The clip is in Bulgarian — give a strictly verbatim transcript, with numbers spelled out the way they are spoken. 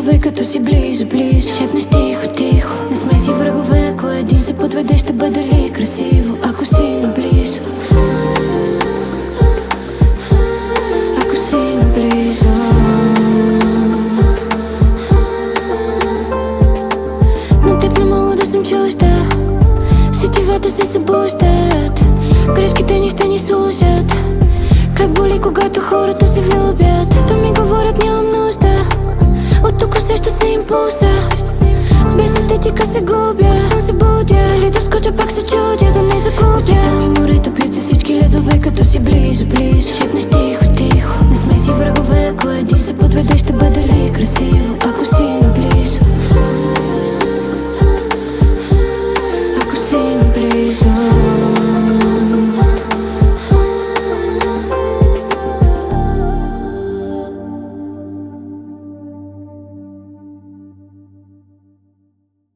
вика като си близо, близо. Шепнеш тихо, тихо. Не сме си врагове, ако един се подведе, ще бъде ли красиво, ако си наблизо? Ако си наблизо. Но теб не мога да съм чужда. Сетивата се събуждат. Грешките ни ще ни служат. Как боли, когато хората